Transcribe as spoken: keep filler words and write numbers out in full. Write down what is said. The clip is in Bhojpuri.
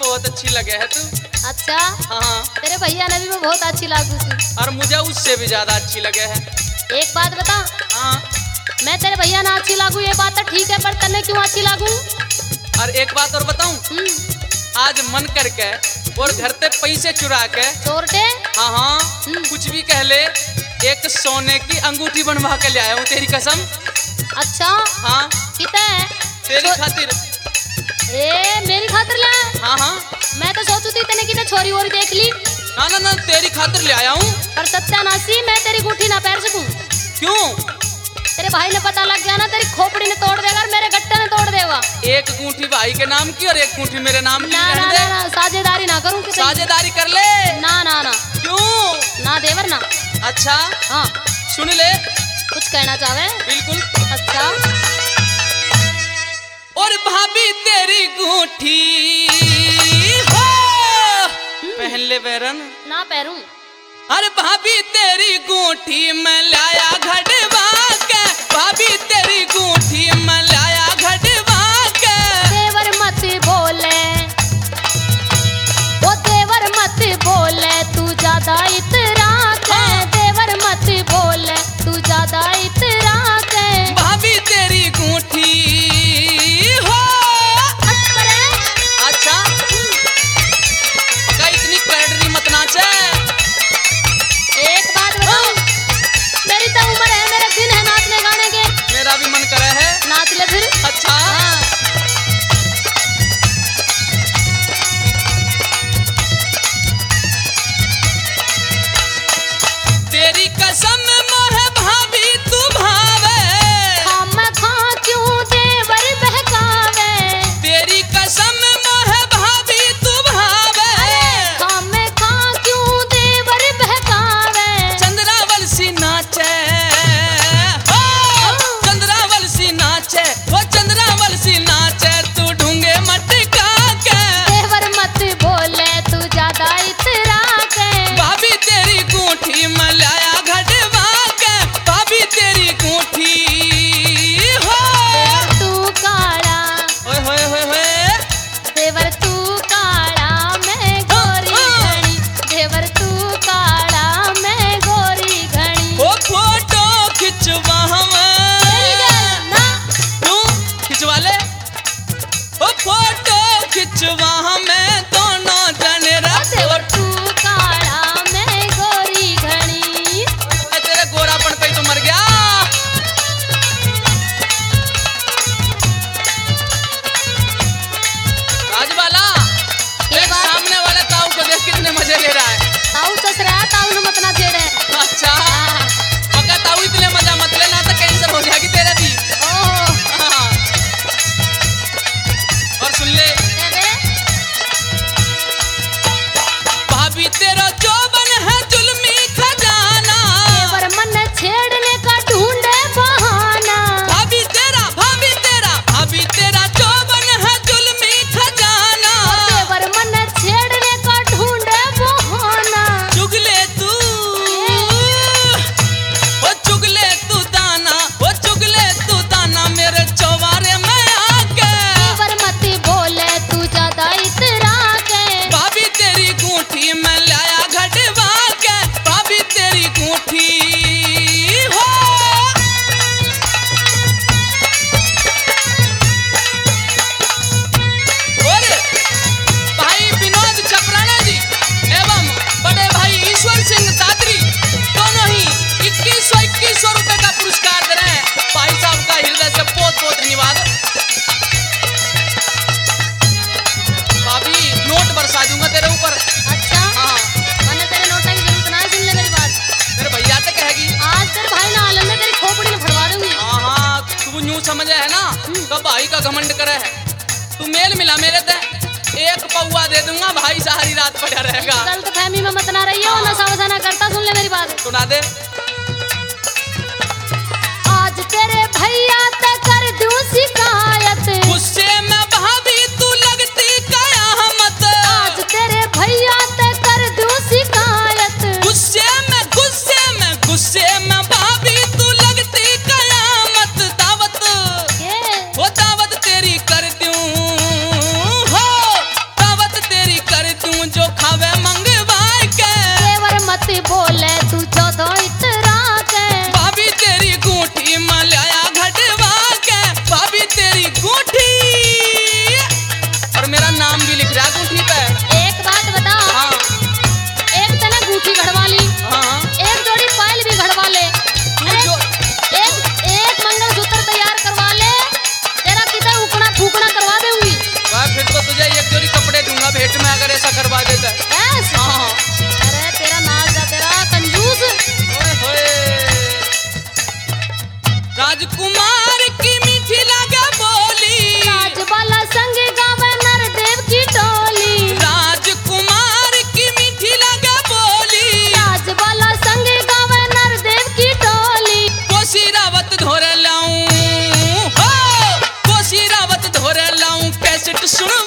बहुत अच्छी लगे है तू। अच्छा हाँ तेरे भैया ने भी मैं बहुत अच्छी लागू थी। और मुझे उससे भी ज्यादा अच्छी लगे है। एक बात बता, हाँ मैं तेरे भैया ना अच्छी लागू ये बात तो ठीक है, पर तने क्यों अच्छी लागू? और एक बात और बताऊं, आज मन करके और घर से पैसे चुरा के चोरटे हाँ हाँ कुछ भी कह ले, एक सोने की अंगूठी बनवा के ले आया हूँ तेरी कसम। अच्छा हाँ कितना है? तेरी खातिर। ए मेरी खातिर लाया? हाँ हाँ मैं तो सोचू थी तने कितने छोरी वोरी देख ली। ना ना ना तेरी खातिर ले आया हूँ। पर सत्यानाशी मैं तेरी गुठी ना पैर सकूं। क्यों? तेरे भाई ने पता लग गया ना, तेरी खोपड़ी ने तोड़ देगा और मेरे गट्टे ने तोड़ देगा। एक गुठी भाई के नाम की और एक गुठी मेरे नाम की। ना ना ना, ना साझेदारी ना करूं। साझेदारी कर ले। ना ना ना क्यों? ना देवर ना। अच्छा हाँ सुन ले, कुछ कहना चाहे? बिल्कुल। अच्छा और भाभी तेरी गुठी हो पहन ले बैरन ना पैरूं। अरे भाभी तेरी गुठी मैं लाया घड़वा के, भाभी तेरी गुठी मैं लाया घड़वा के। देवर मत बोले, वो देवर मत बोले तू ज्यादा इतरा के। देवर मत बोले तू ज्यादा इतरा के। भाभी तेरी गुठी हो। अच्छा का इतनी पैडरी मत नाचे। एक बात बताऊं, मेरी तो उम्र है, मेरे दिन है नाचने गाने के। मेरा भी मन करे है। नाच ले फिर। अच्छा हाँ। तेरी कसम मोहे भाभी तू भावे। हम खा क्यों देवर बहकावे। तेरी कसम मोहे भाभी तू भावे। हम खा क्यों देवर बहकावे। चंद्रावल सी नाचे हो, चंद्रावल सी नाचे वो चंद्रावल सी नाचे तू ढूंगे मटका के। देवर मत बोले तू ज्यादा इतरा के। भाभी तेरी गुठी मैं लाया घड़वा के, भाभी तेरी गुठी हो। तू काला, ओए होए होए होए। देवर तू काला मैं गोरी घनी। देवर तू काला मैं गोरी घनी। वो फोटो खिंचवा हमें ना क्यों खिंचवा ले। वो फोटो खिंचवा हमें दोनों जने देवर तू काला मैं गोरी घनी। तेरे गोरापन पे ही तो मर गया। राजबाला ये एक बात- सामने वाले ताऊ को देख कितने मजे ले रहा है। ताऊ सस रहा, ताऊ ने मत ना छेड़े। अच्छा हाँ। पक्का ताऊ इतने मजा मत लेना तो कैंसर हो जाएगी तेरे भी। ओह, हाँ। और सुन ले दे दे। भाभी तेरा चौबन है जुल्मी खजाना। देवर मन छेड़ने का ढूंढे बहाना। भाभी तेरा भाभी तेरा भाभी तेरा चौबन है जुल्मी खजाना। देवर मन छेड़ने का ढूंढे बहाना। चुगले तू ओ चुगले तू दाना, ओ चुगले तू दाना मेरे चौबारे में आके। देवर मत बोले तू ज्यादा इतरा के। भाभी तेरी गुठी मैं लाया घड़वा के, भाभी तेरी गुठी हो। और भाई विनोद छपराना जी एवं बड़े भाई ईश्वर सिंह सादरी दोनों ही इक्कीस सौ इक्कीस सौ रुपए का पुरस्कार दे रहे हैं। भाई साहब का हृदय से बहुत बहुत धन्यवाद। भाभी नोट बरसा दूंगा तेरे ऊपर। अच्छा हाँ मैंने तेरे नोटा की जरूरत ना है, सुन ले मेरी बात। मेरे भैया से कहेगी। आज तेरे भाई ना आलम में तेरी खोपड़ी में फड़वा दूंगी। हाँ हाँ तू न्यू समझे है ना तो भाई का घमंड करे है। तू मेल मिला मेरे ते एक पौवा दे दूंगा, भाई सारी रात पड़ा रहेगा। गलत फहमी में मत ना रही हो, नशा वशा ना करता। सुन ले मेरी बात। सुना दे। आज तेरे भैया ते कर दूं शिकायत। गुस्से में भाभी तू लगती कयामत। आज तेरे भैया ते कर दूं शिकायत। गुस्से में गुस्से में गुस्से में भाभी तू लगती कयामत। दावत ये वो दावत तेरी कर दूं हो, दावत तेरी ऐसा करवा देता है। ऐसा? हाँ। अरे तेरा नाच जा तेरा कंजूस। ओए होए। राजकुमार की मीठी लगा बोली, राजबाला संग गावे नरदेव की टोली। राजकुमार की मीठी लगा बोली, राजबाला संग गावे नरदेव की टोली। कोसी रावत धोरे लाऊं, हो कोसी रावत धोरे लाऊं, कैसेट सुन